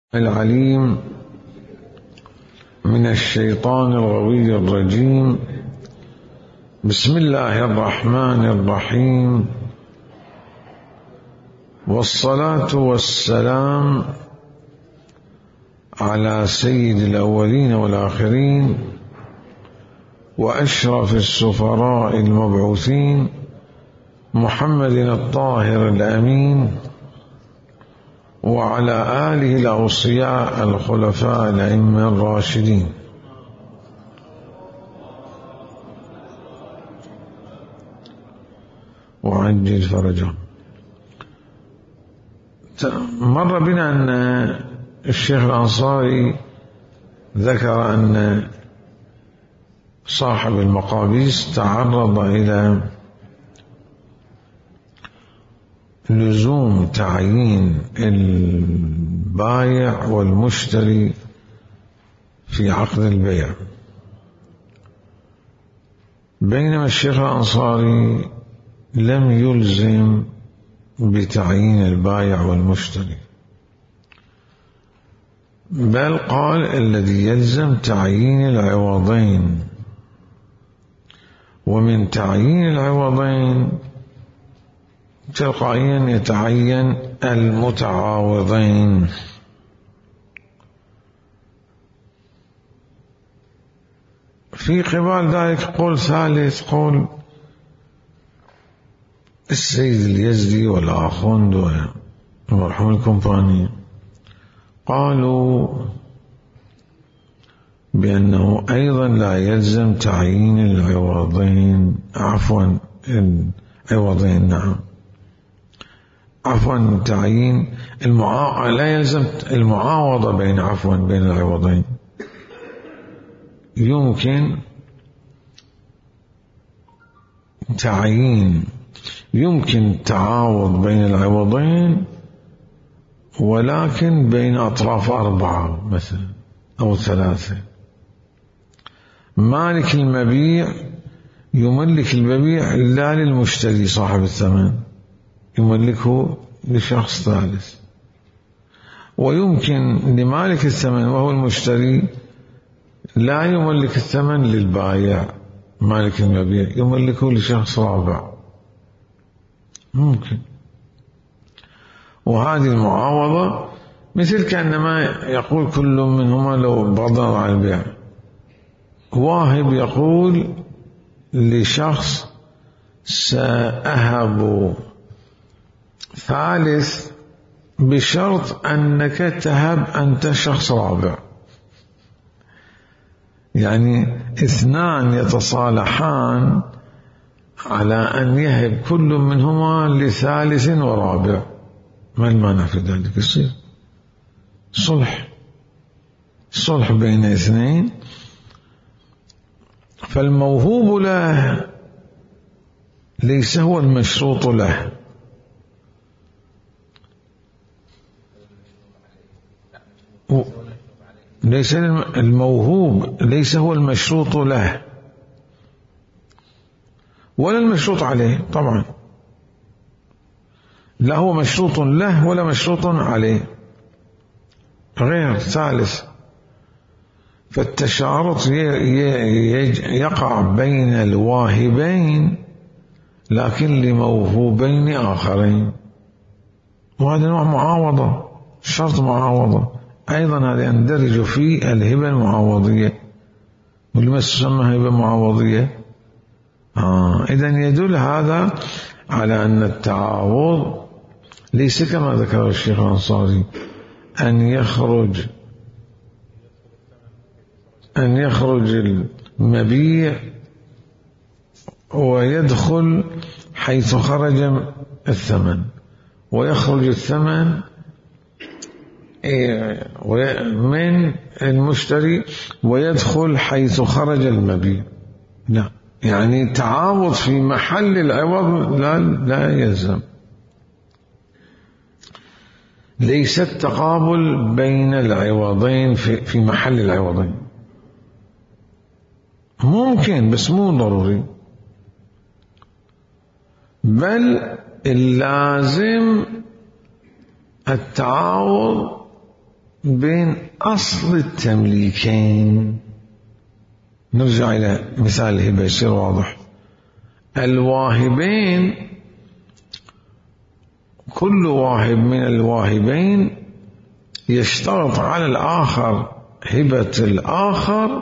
العليم من الشيطان الغوي الرجيم. بسم الله الرحمن الرحيم، والصلاة والسلام على سيد الأولين والآخرين وأشرف السفراء المبعوثين محمد الطاهر الأمين، وعلى آله الأوصياء الخلفاء الأئمة الراشدين. وعجل فرجهم. مر بنا أن الشيخ الأنصاري ذكر أن صاحب المقابيس تعرض إلى لزوم تعيين البائع والمشتري في عقد البيع، بينما الشيخ الأنصاري لم يلزم بتعيين البائع والمشتري، بل قال الذي يلزم تعيين العوضين، ومن تعيين العوضين تلقائيا يتعين المتعاوضين. في قبال ذلك قول ثالث، قول السيد اليزدي والآخوند ومرحوم الكومباني، قالوا بأنه أيضا لا يلزم تعيين العوضين، العوضين، نعم، تعيين لا يلزم المعاوضة بين العوضين. يمكن تعاوض بين العوضين، ولكن بين أطراف 4 مثلا أو 3. مالك المبيع يملك المبيع لا للمشتري صاحب الثمن، يملكه لشخص ثالث. ويمكن لمالك الثمن وهو المشتري لا يملك الثمن للبائع، مالك المبيع يملكه لشخص رابع، ممكن. وهذه المعاوضة مثل كأنما يقول كل منهما لو بغض عن البيع، واهب يقول لشخص سأهب ثالث بشرط أنك تهب أنت شخص رابع، يعني 2 يتصالحان على أن يهب كل منهما لثالث ورابع. ما المانع في ذلك؟ يصير صلح بين 2. فالموهوب له ليس هو المشروط له، ليس الموهوب ليس هو المشروط له ولا المشروط عليه، طبعا لا هو مشروط له ولا مشروط عليه، غير ثالث. فالتشارط يقع بين الواهبين لكن لموهوبين آخرين، وهذا نوع معاوضة، شرط معاوضة أيضا، هذا يندرج في الهبة المعاوضية، ولما تسمى هبة معاوضية. إذن يدل هذا على أن التعاوض ليس كما ذكر الشيخ الأنصاري أن يخرج المبيع ويدخل حيث خرج الثمن، ويخرج الثمن من المشتري ويدخل حيث خرج المبيع. لا، يعني تعاوض في محل العوض لا يلزم، ليس التقابل بين العوضين في محل العوضين، ممكن بس مو ضروري، بل اللازم التعاوض بين أصل التمليكين. نرجع إلى مثال الهبة يصير واضح. الواهبين كل واهب من الواهبين يشترط على الآخر هبة الآخر،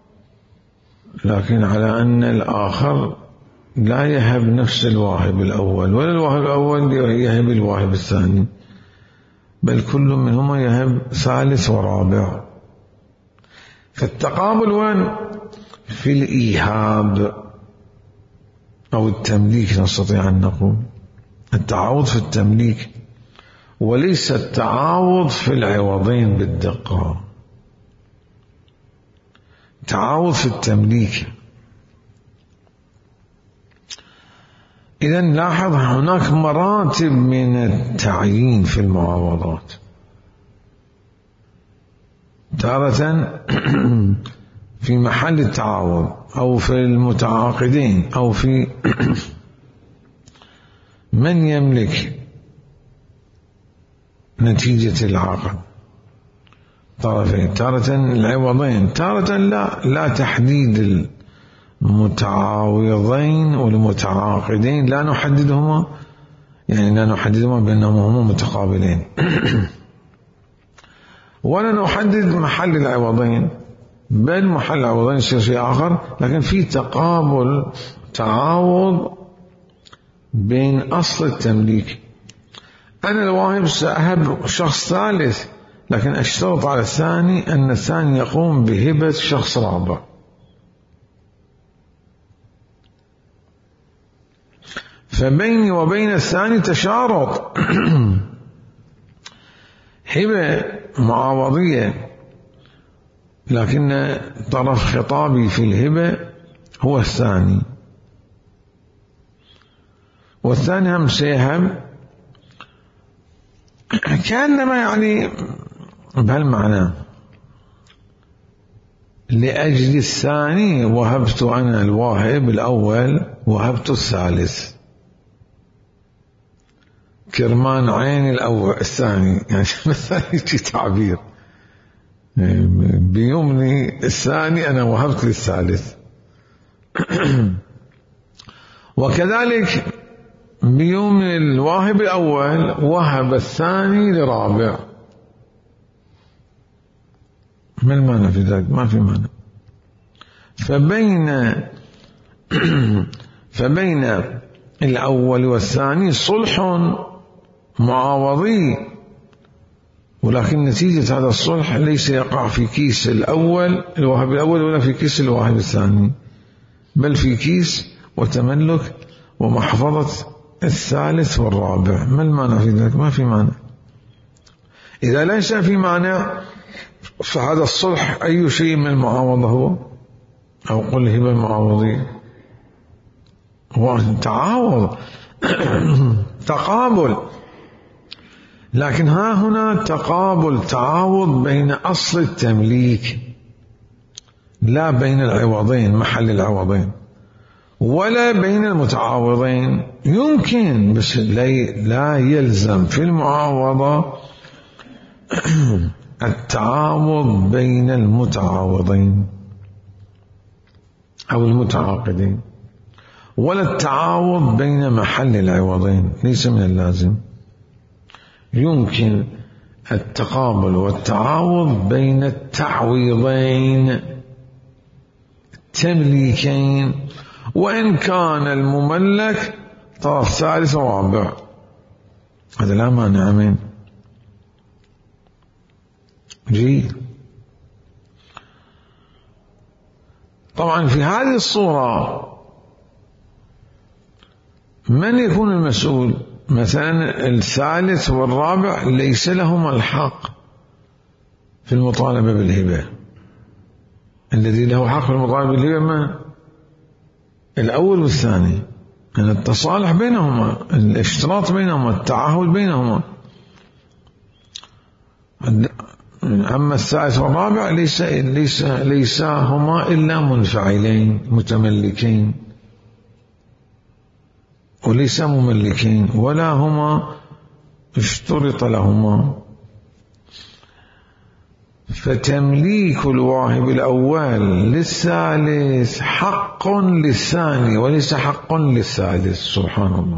لكن على أن الآخر لا يهب نفس الواهب الأول، ولا الواهب الأول يهب الواهب الثاني، بل كل منهما يهب ثالث ورابع. فالتقابل وين؟ في الإيهاب أو التمليك، نستطيع أن نقول التعاوض في التمليك، وليس التعاوض في العوضين بالدقة. تعاوض في التمليك. إذن لاحظ هناك مراتب من التعيين في المعاوضات. تارة في محل التعاوض أو في المتعاقدين أو في من يملك نتيجة العقد طرفين، تارة العوضين، تارة لا تحديد المتعاوضين والمتعاقدين لا نحددهما، يعني لا نحددهما بأنهما هما متقابلين ولا نحدد محل العوضين، بل محل العوضين يصير شيء آخر، لكن في تقابل تعاوض بين أصل التمليك. أنا الواهب سأهب شخص ثالث، لكن أشترط على الثاني أن الثاني يقوم بهبة شخص رابع. فبيني وبين الثاني تشارط هبة معاوضية، لكن طرف خطابي في الهبة هو الثاني، والثاني هم سيهب كأنما يعني بهالمعنى لأجل الثاني وهبت أنا الواهب الأول وهبت الثالث، كرمان عين الأول الثاني، يعني مثلا تعبير بيومني الثاني أنا وهبت للثالث. وكذلك بيوم الواهب الأول وهب الثاني لرابع. ما المعنى في ذلك؟ ما في معنى. فبين الأول والثاني صلح معاوضي، ولكن نتيجة هذا الصلح ليس يقع في كيس الأول الواهب الأول ولا في كيس الواهب الثاني، بل في كيس وتملك ومحفظة الثالث والرابع. ما المعنى في ذلك؟ ما في معنى. إذا ليس في معنى فهذا الصلح أي شيء من المعاوضة هو، أو قل هبة المعاوضية هو تعاوض تقابل، لكن ها هنا تقابل تعاوض بين أصل التمليك لا بين العوضين محل العوضين، ولا بين المتعاوضين. يمكن بس لا يلزم في المعاوضة التعاوض بين المتعاوضين أو المتعاقدين، ولا التعاوض بين محل العوضين، ليس من اللازم. يمكن التقابل والتعاوض بين التعويضين التمليكين، وإن كان المملك طرف ثالث ورابع، هذا لا مانع منه. جيد. طبعا في هذه الصورة من يكون المسؤول؟ مثلا الثالث والرابع ليس لهما الحق في المطالبة بالهبة. الذي له حق في المطالبة بالهبة ما؟ الأول والثاني، يعني التصالح بينهما، الاشتراط بينهما، التعهد بينهما. أما الثالث والرابع ليس هما إلا منفعلين متملكين، وليس مملكين، ولا هما اشترط لهما. فتمليك الواهب الأول للثالث حق للثاني وليس حق للثالث. سبحان الله.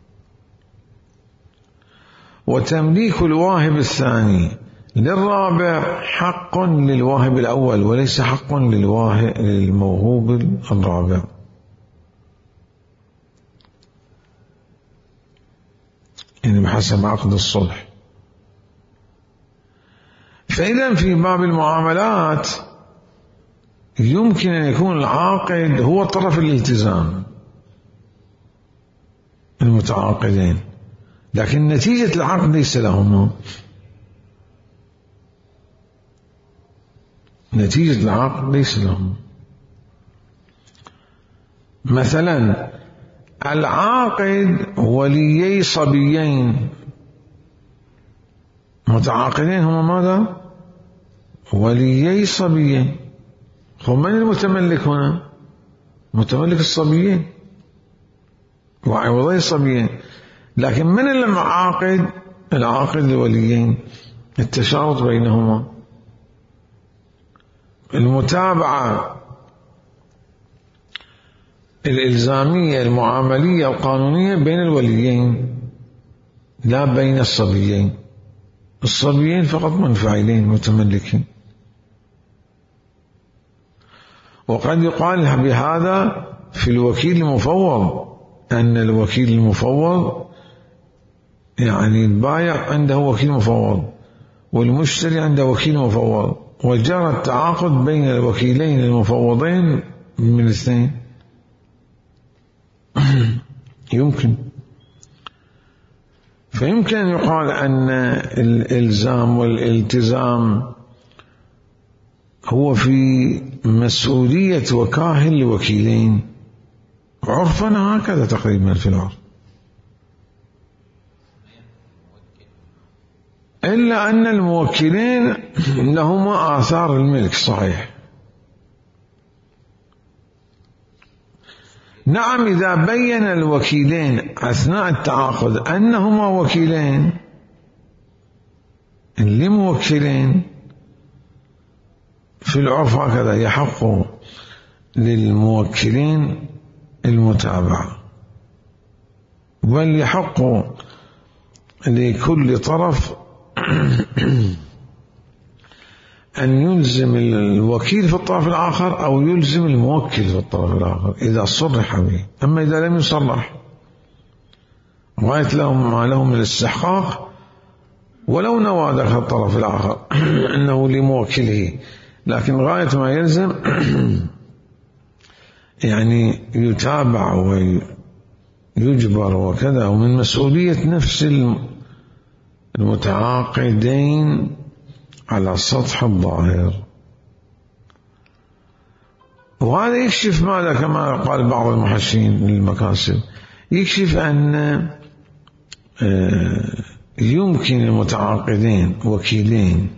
وتمليك الواهب الثاني للرابع حق للواهب الأول وليس حق للموهوب الرابع. يعني بحسب عقد الصلح. فإذا في باب المعاملات يمكن أن يكون العاقد هو طرف الالتزام المتعاقدين، لكن نتيجة العقد ليس لهما. نتيجة العقد ليس لهم. مثلا العاقد وليي صبيين متعاقدين، هما ماذا؟ وليي صبيين. هم من المتملك هنا؟ متملك الصبيين وعوضي الصبيين، لكن من المعاقد؟ العاقد لوليين، التشارط بينهما، المتابعة الإلزامية المعاملية القانونية بين الوليين لا بين الصبيين. الصبيين فقط منفعلين متملكين. وقد يقال بهذا في الوكيل المفوض، أن الوكيل المفوض يعني البائع عنده وكيل مفوض والمشتري عنده وكيل مفوض، وجرى التعاقد بين الوكيلين المفوضين من الاثنين. يمكن. فيمكن أن يقال أن الإلزام والالتزام هو في مسؤولية وكاهل لوكيلين، عرفا هكذا تقريبا في العرف، إلا أن الموكلين لهما آثار الملك صحيح. نعم، إذا بين الوكيلين أثناء التعاقد أنهما وكيلين لموكلين، في العرف هكذا يحق للموكلين المتابعة، بل يحق لكل طرف أن يلزم الوكيل في الطرف الآخر أو يلزم الموكل في الطرف الآخر إذا صرح به. أما إذا لم يصرح غاية لهم ما لهم من الاستحقاق، ولو نوى ذاك الطرف الآخر أنه لموكله، لكن غاية ما يلزم يعني يتابع ويجبر وكذا، ومن مسؤولية نفس المتعاقدين على السطح الظاهر. وهذا يكشف ماذا؟ كما قال بعض المحشين للمكاسب، يكشف أن يمكن المتعاقدين وكيلين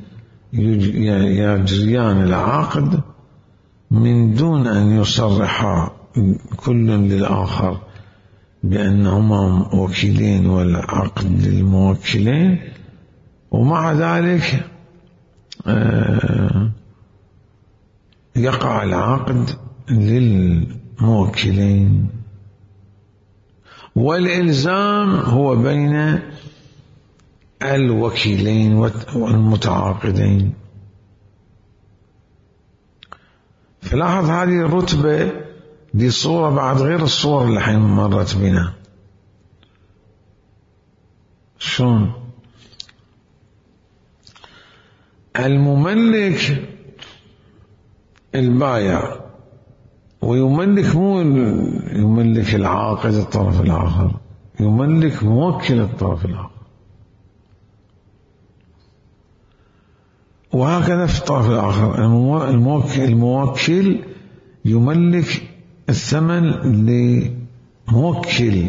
يجريان العقد من دون أن يصرحا كل للآخر بأنهما وكيلين والعقد للموكلين، ومع ذلك يقع العقد للموكلين، والإلزام هو بين الوكيلين والمتعاقدين. فلاحظ هذه الرتبة دي صورة بعد غير الصور اللي حين مرت بنا. شلون؟ المملك البايع، ويملك مو يملك العاقد الطرف الآخر، يملك موكل الطرف الآخر، وهكذا في الطرف الآخر الموكل يملك الثمن لموكل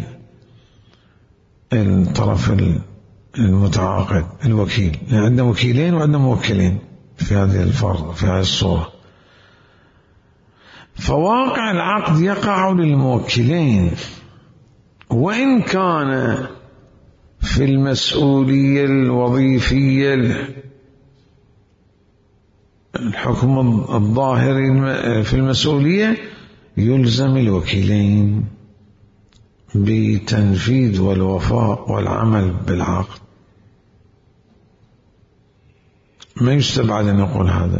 الطرف المتعاقد الوكيل. يعني عندنا وكيلين وعندنا موكلين في هذه الفرض، في هذه الصورة. فواقع العقد يقع للموكلين، وإن كان في المسؤولية الوظيفية الحكم الظاهري في المسؤولية يلزم الوكيلين بتنفيذ والوفاء والعمل بالعقد، ما يستبعد أن نقول هذا.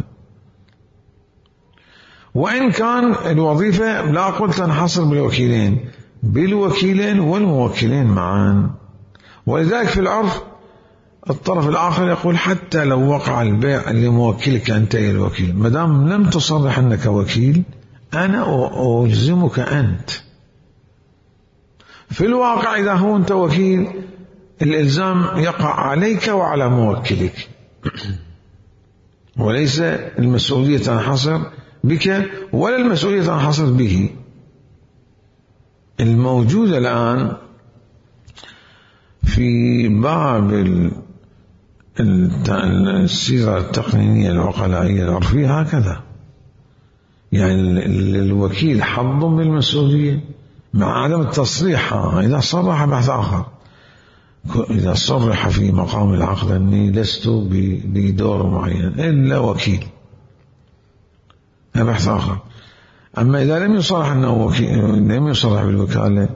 وإن كان الوظيفة لا قلت تنحصر بالوكيلين، بالوكيلين والموكلين معا. ولذلك في العرف الطرف الآخر يقول حتى لو وقع البيع لموكلك أنت يا الوكيل، ما دام لم تصرح أنك وكيل أنا ألزمك أنت. في الواقع إذا هو أنت وكيل الإلزام يقع عليك وعلى موكلك، وليس المسؤولية تنحصر بك ولا المسؤولية تنحصر به. الموجود الآن في باب السيرة التقنينية العقلائية العرفية هكذا، يعني الوكيل حظ بالمسؤولية مع عدم التصريح. إذا صرح بحث آخر، إذا صرح في مقام العقد أني لست بدور معين إلا وكيل، بحث آخر. أما إذا لم يصرح أنه وكيل، لم يصرح بالوكالة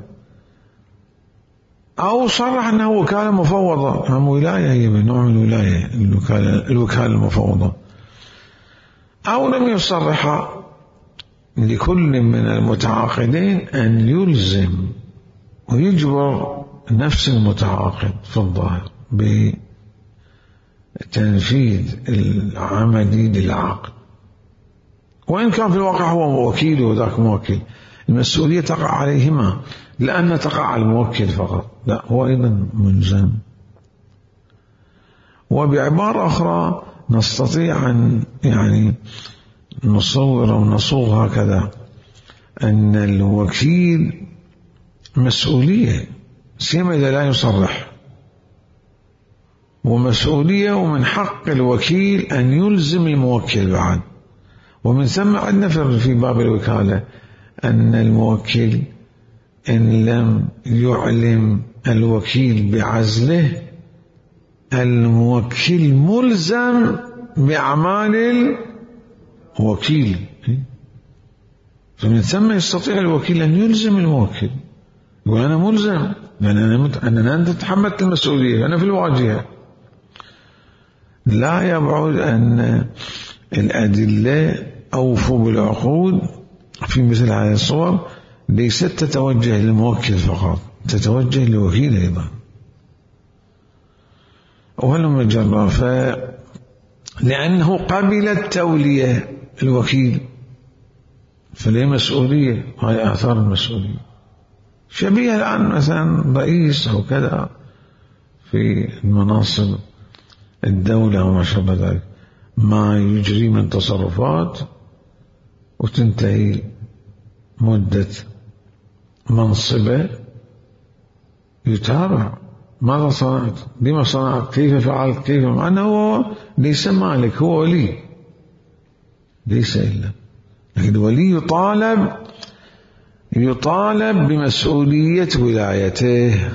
أو صرح أنه وكالة مفوضة، هم ولاية، هي من نوع من الولاية الوكالة المفوضة، أو لم يصرح، لكل من المتعاقدين أن يلزم ويجبر نفس المتعاقد في الظاهر بتنفيذ العملي للعقد، وإن كان في الواقع هو وكيل وذاك موكل، المسؤولية تقع عليهما، لأن تقع على الموكل فقط، لا هو أيضا ملزم. وبعبارة أخرى نستطيع أن يعني نصور أو نصوغ هكذا أن الوكيل مسؤولية سيما إذا لا يصرح، ومسؤولية ومن حق الوكيل أن يلزم الموكل بعد. ومن ثم عندنا في باب الوكالة أن الموكل إن لم يعلم الوكيل بعزله الموكل ملزم بأعمال الوكيل، فمن ثم يستطيع الوكيل أن يلزم الموكل، يقول أنا ملزم لأن أنت تحملت المسؤولية، أنا في الواجهة. لا يبعد أن الأدلة أوفوا بالعقود في مثل هذه الصور ليست تتوجه للموكل فقط، تتوجه للوكيل أيضا. وهلما جرى لأنه قبل التولية الوكيل فليه مسؤولية، هاي آثار المسؤولية. شبيه الآن مثلا رئيس أو كذا في المناصب الدولة وما شابه ذلك، ما يجري من تصرفات وتنتهي مدة منصبه، يتابع ماذا صنعت، بما صنعت، كيف فعلت، كيف، مع أنه هو ليس مالك، هو ولي ليس إلا، لكن الولي يطالب بمسؤولية ولايته.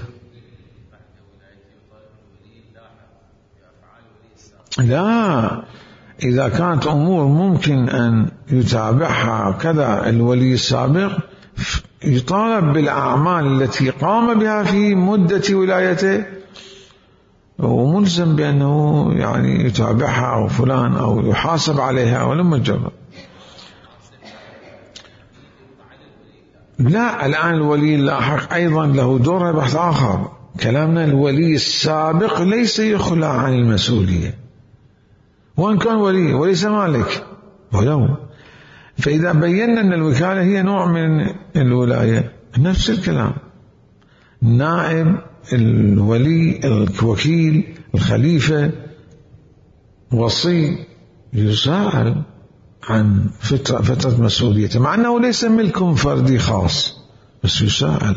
لا، إذا كانت أمور ممكن أن يتابعها كذا الولي السابق يطالب بالأعمال التي قام بها في مدة ولايته، وملزم بأنه يعني يتابعها أو فلان أو يحاسب عليها ولما جرب. لا، الآن الولي اللاحق أيضا له دور بحث آخر. كلامنا الولي السابق ليس يخلى عن المسؤولية، وإن كان ولي وليس مالك ولو. فإذا بينا أن الوكالة هي نوع من الولاية، نفس الكلام، نائب الولي الوكيل الخليفة وصي يسأل عن فترة مسؤوليته، مع أنه ليس ملك فردي خاص، بس يسأل.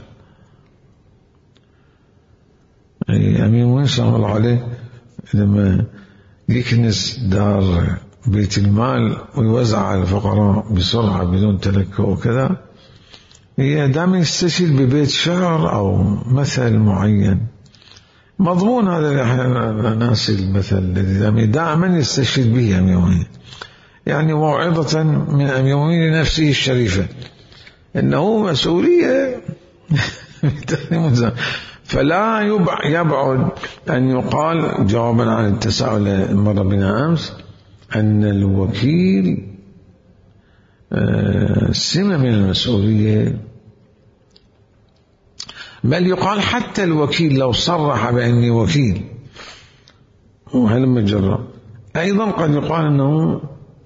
أمير المؤمنين سلام الله عليه لما يكنس دار بيت المال ويوزع على الفقراء بسرعة بدون تلكؤ وكذا، هي دائما يستشهد ببيت شعر أو مثل معين، مضمون هذا ناسي المثل الذي دائما يستشهد به أمير المؤمنين، يعني موعظة من يمين نفسه الشريفة، إنه مسؤولية. فلا يبعد أن يقال جوابا عن التساؤل مر بنا أمس أن الوكيل سمة من المسؤولية، بل يقال حتى الوكيل لو صرح بأني وكيل وهل مجرد أيضا قد يقال أنه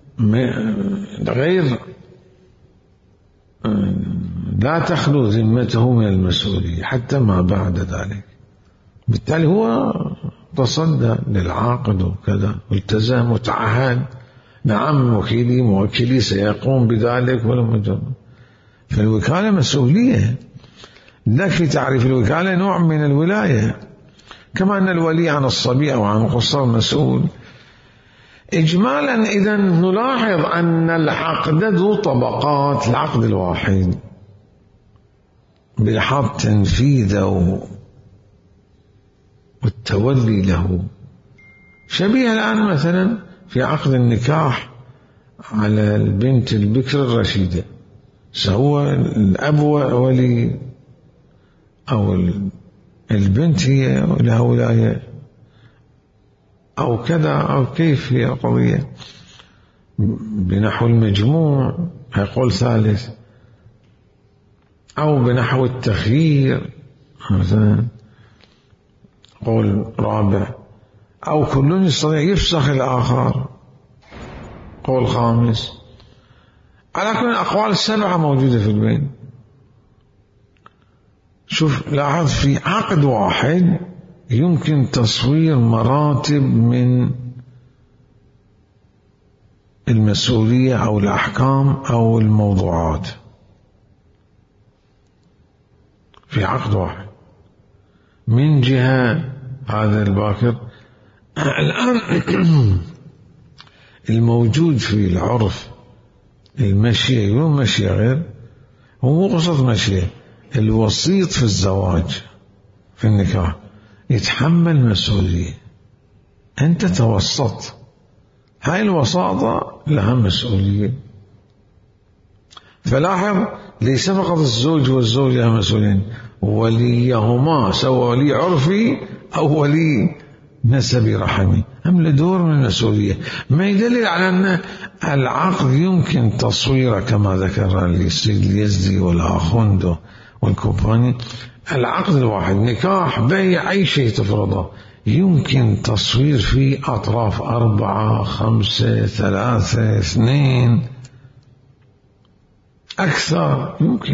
غير لا تخلو ذمته من المسؤولية حتى ما بعد ذلك. بالتالي هو تصدى للعقد وكذا والتزم وتعهد، نعم وكيلي موكلي سيقوم بذلك ولا مجرد. فالوكالة مسؤولية، لك في تعريف الوكالة نوع من الولاية، كما أن الولي عن الصبي أو عن القصر مسؤول. إجمالا إذا نلاحظ أن العقد ذو طبقات. العقد الواحد بلحاظ تنفيذه والتولي له شبيه الآن مثلا في عقد النكاح على البنت البكر الرشيدة، سواء الأب ولي أو البنت هي لها ولاية أو كذا أو كيف هي القضية بنحو المجموع هيقول ثالث، أو بنحو التخيير مثلا قول رابع، أو كل يستطيع يفسخ الآخر قول خامس. على كل الأقوال السبعة موجودة في البين. شوف لاحظ في عقد واحد يمكن تصوير مراتب من المسؤولية أو الأحكام أو الموضوعات في عقد واحد. من جهة هذا الباكر الآن الموجود في العرف المشيئة يوم مشيئة غير، هو مو قصة مشيئة، الوسيط في الزواج في النكاح يتحمل مسؤولية، أنت توسط، هاي الوساطة لها مسؤولية. فلاحظ ليس فقط الزوج والزوجة لها مسؤولين، وليهما سواء ولي عرفي أو ولي نسبي رحمي هم لدور من المسؤولية. ما يدلل على أن العقد يمكن تصويره كما ذكر السيد اليزدي والآخوند والكوباني. العقد الواحد نكاح بيع أي شيء تفرضه يمكن تصوير فيه أطراف 4 5 3 2 أكثر، يمكن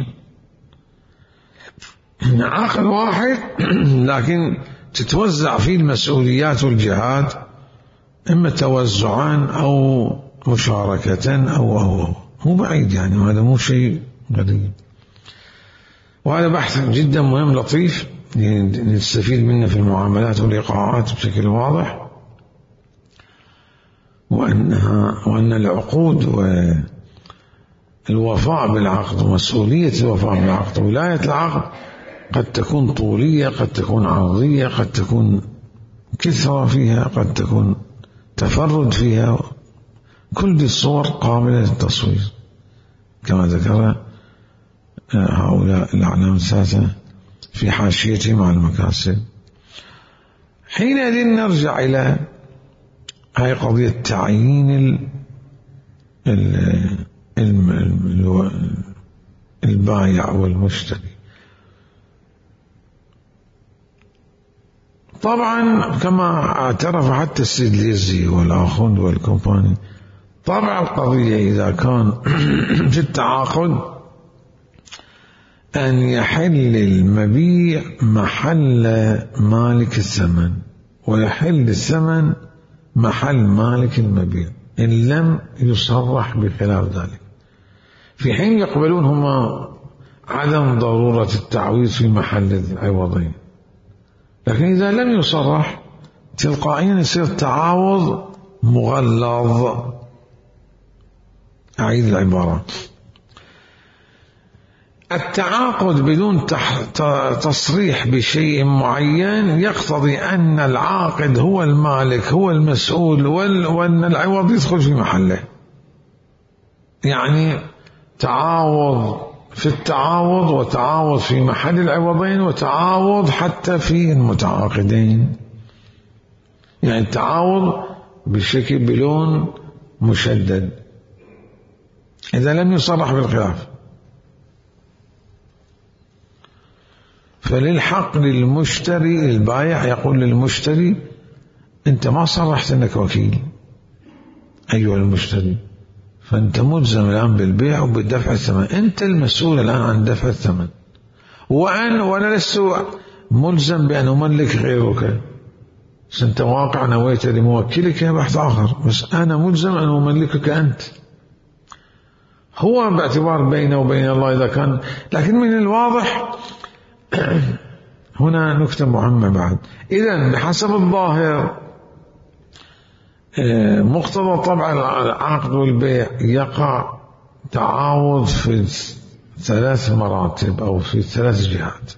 عقد واحد لكن تتوزع فيه المسؤوليات والجهات إما توزعا أو مشاركة أو مو بعيد يعني، وهذا مو شيء غريب. وهذا بحث جدا مهم لطيف نستفيد منه في المعاملات والإيقاعات بشكل واضح، وأن العقود والوفاء بالعقد ومسؤولية الوفاء بالعقد ولاية العقد قد تكون طولية، قد تكون عرضية، قد تكون كثرة فيها، قد تكون تفرد فيها، كل دي الصور قابلة للتصوير كما ذكر هؤلاء الأعلام الثلاثة في حاشيتهم على المكاسب. حينئذ نرجع إلى هاي قضية تعيين البائع والمشتري. طبعا كما اعترف حتى السيد اليزدي والآخوند والكوباني، طبع القضية إذا كان في التعاقد أن يحل المبيع محل مالك الثمن ويحل الثمن محل مالك المبيع إن لم يصرح بخلاف ذلك، في حين يقبلون هما عدم ضرورة التعويض في محل العوضين. لكن إذا لم يصرح تلقائيا يصير تعاوض مغلظ. أعيد العبارة، التعاقد بدون تصريح بشيء معين يقتضي أن العاقد هو المالك هو المسؤول وأن العوض يدخل في محله. يعني تعاوض في التعاوض، وتعاوض في محل العوضين، وتعاوض حتى في المتعاقدين. يعني التعاوض بشكل بلون مشدد إذا لم يصرح بالخلاف. فللحق للمشتري، البائع يقول للمشتري: أنت ما صرحت أنك وكيل أيها المشتري، فأنت ملزم الآن بالبيع وبالدفع الثمن، أنت المسؤول الآن عن دفع الثمن، وأنا لست ملزم بأن أملك غيرك، أنت واقع نويت لموكلك بحث آخر، بس أنا ملزم أن أملكك أنت. هو باعتبار بينه وبين الله إذا كان، لكن من الواضح هنا نكتة مهمة بعد. إذن بحسب الظاهر مقتضى طبع العقد والبيع يقع تعاوض في 3 مراتب أو في 3 جهات،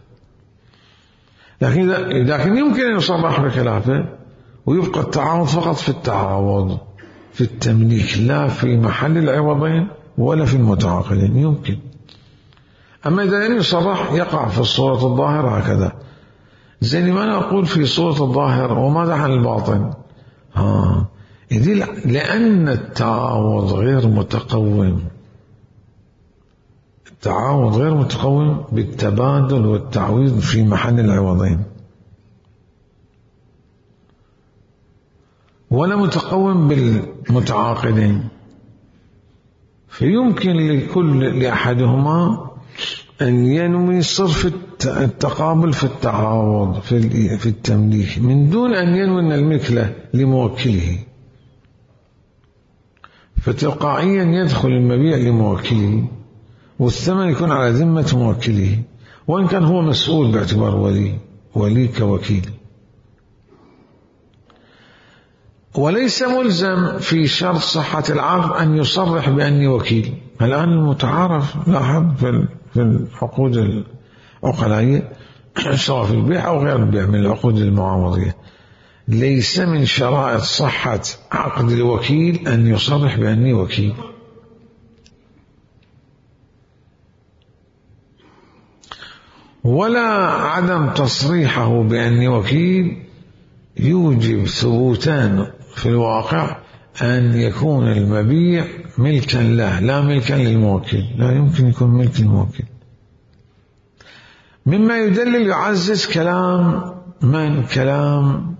لكن يمكن أن يصرح بخلافه ويبقى التعاوض فقط في التعاوض في التمليك، لا في محل العوضين ولا في المتعاقدين يمكن. أما إذا لم يصرح يقع في الصورة الظاهرة هكذا، زي ما أنا أقول في صورة الظاهر وماذا عن الباطن؟ لأن التعاوض غير متقوم، التعاوض غير متقوم بالتبادل والتعويض في محل العوضين، ولا متقوم بالمتعاقدين. فيمكن لأحدهما أن ينوي صرف التقابل في التعاوض في التمليك من دون أن ينوي أن الملك له لموكله، فتلقائيا يدخل المبيع لموكله والثمن يكون على ذمة موكله، وإن كان هو مسؤول باعتبار ولي كوكيل، وليس ملزم في شرط صحة العقد أن يصرح بأني وكيل. الآن المتعارف لاحظ في العقود العقلائية سواء في البيع أو غير البيع من العقود المعاوضية، ليس من شرائط صحة عقد الوكيل أن يصرح بأني وكيل، ولا عدم تصريحه بأني وكيل يوجب ثبوتان في الواقع: أن يكون المبيع ملكا له لا ملكا للموكل، لا يمكن يكون ملك الموكل. مما يدلل يعزز كلام كلام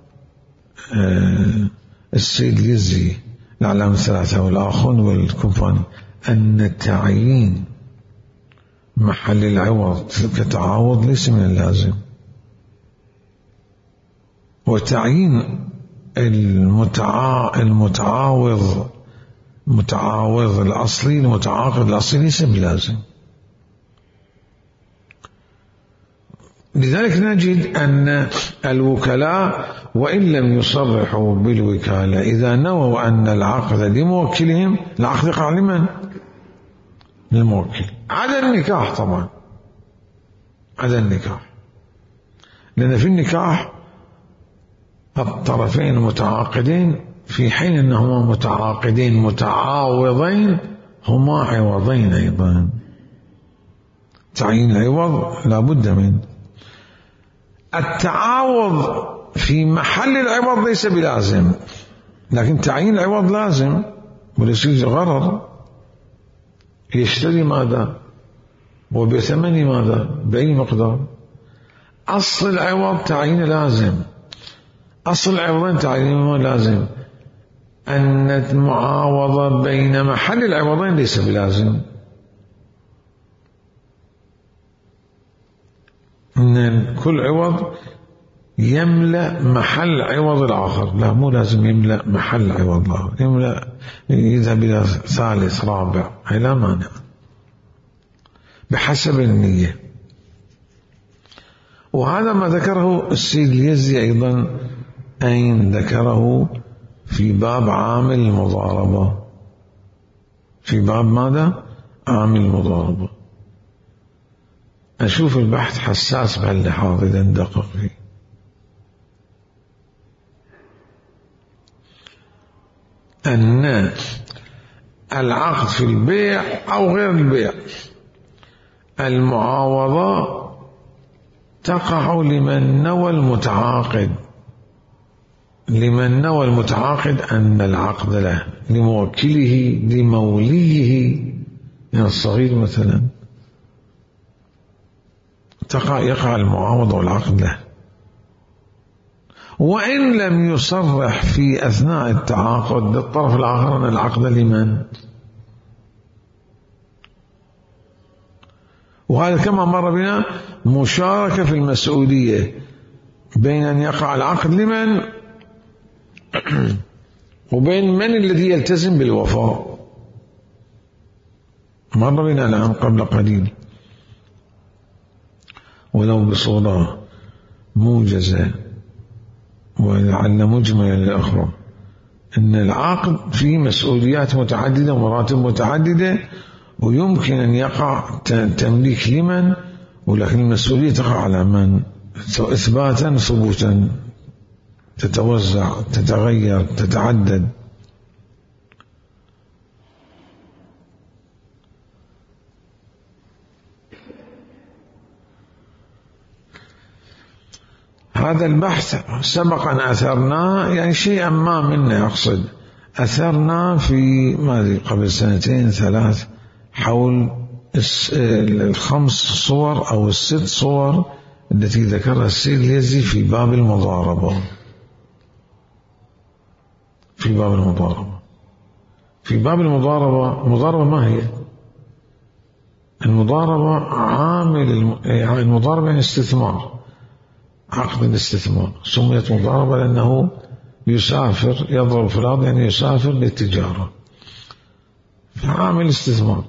السيد اليزي الأعلام الثلاثة والآخون والكومباني، أن تعيين محل العوض كتعاوض ليس من اللازم، وتعيين المتعاوض الأصلي المتعاقد الأصلي ليس بلازم. لذلك نجد أن الوكلاء وإن لم يصرحوا بالوكالة إذا نووا أن العقد لموكلهم العقد يقع لمن؟ للموكل، عدا النكاح طبعا، عدا النكاح، لأن في النكاح الطرفين متعاقدين في حين أنهما متعاقدين متعاوضين هما عوضين أيضا. تعيين العوض لا بد منه. التعاوض في محل العوض ليس بلازم، لكن تعيين العوض لازم، وليس غرر. يشتري ماذا وبثمن ماذا بأي مقدار. أصل العوض تعيين لازم، أصل العوضين تعيين لازم. أن المعاوضة بين محل العوضين ليس بلازم، أن كل عوض يملأ محل عوض الآخر، لا مو لازم يملأ محل عوض الآخر، يملأ يذهب إلى ثالث رابع، لا مانع بحسب النية. وهذا ما ذكره السيد اليزي أيضا، أين ذكره؟ في باب عامل المضاربة. في باب ماذا؟ عامل المضاربة. أشوف البحث حساس بهاللحاظ إذا ندقق فيه. أن العقد في البيع أو غير البيع. المعاوضة تقع لمن نوى المتعاقد، لمن نوى المتعاقد أن العقد له، لموكله، لموليه، يعني الصغير مثلا يقع المعاوضة والعقد له. وإن لم يصرح في أثناء التعاقد للطرف الآخر أن العقد لمن، وهذا كما مر بنا مشاركة في المسؤولية بين أن يقع العقد لمن وبين من الذي يلتزم بالوفاء، مر بنا الآن قبل قليل ولو بصورة موجزة ولعل مجملا للأخرى، أن العقد فيه مسؤوليات متعددة ومراتب متعددة، ويمكن أن يقع تمليك لمن، ولكن المسؤولية تقع على من، إثباتا ثبوتا، تتوزع، تتغير، تتعدد. هذا البحث سبق أن أثرناه، يعني شيئا ما منه أقصد، أثرنا في قبل 2 3 حول 5 صور أو 6 صور التي ذكرها السيد اليزي في باب المضاربة. في باب المضاربة ما هي؟ المضاربة يعني المضاربة يعني استثمار، عقد الاستثمار سميت مضاربة لأنه يسافر، يضرب في الأرض يعني يسافر للتجارة، فعامل استثمار.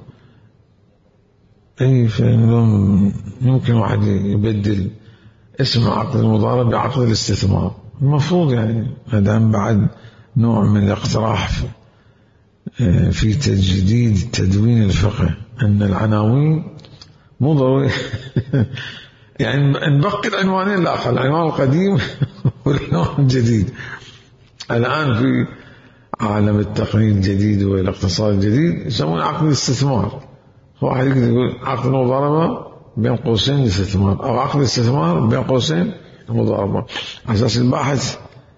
يمكن واحد يبدل اسم عقد المضاربة بعقد الاستثمار، المفروض يعني هذا بعد نوع من الاقتراح في تجديد تدوين الفقه، أن العناوين مو ضروري يعني نبقي العنوانين الآخر، العنوان القديم والعنوان الجديد. الآن في عالم التقنية الجديد والاقتصاد الجديد يسمون عقد الاستثمار، واحد يقدر يقول عقد المضاربة بين قوسين الاستثمار، أو عقد الاستثمار بين قوسين المضاربة، على أساس الباحث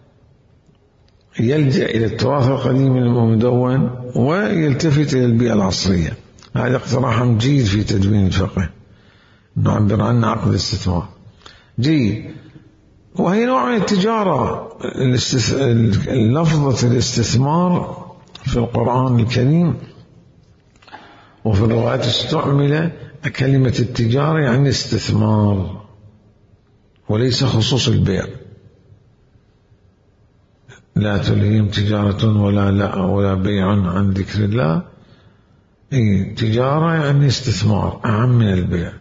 يلجأ إلى التراث القديم المدون ويلتفت إلى البيئة العصرية. هذا اقتراح جيد في تدوين الفقه، نعبر عنه عقد الاستثمار جيد، وهي نوع من التجارة. لفظة الاستثمار في القرآن الكريم وفي الروايات استعمل كلمة التجارة يعني استثمار، وليس خصوص البيع. لا تلهيهم تجارة ولا بيع عن ذكر الله. تجارة يعني استثمار أعم من البيع،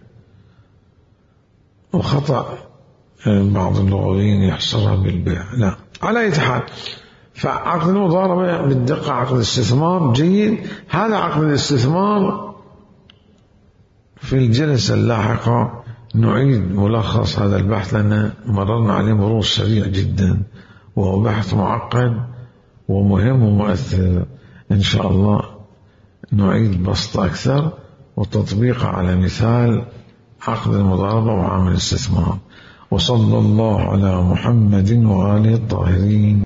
وخطأ بعض اللغويين يحصرها بالبيع، لا. على أي حال، فعقد المضاربة بالدقة عقد الاستثمار جيد. هذا عقد الاستثمار في الجلسة اللاحقة نعيد ملخص هذا البحث، لأن مررنا عليه مرور سريع جدا، وهو بحث معقد ومهم ومؤثر. إن شاء الله نعيد بسط أكثر وتطبيق على مثال عقد المضاربة وعامل الاستثمار. وصلى الله على محمد وآله الطاهرين.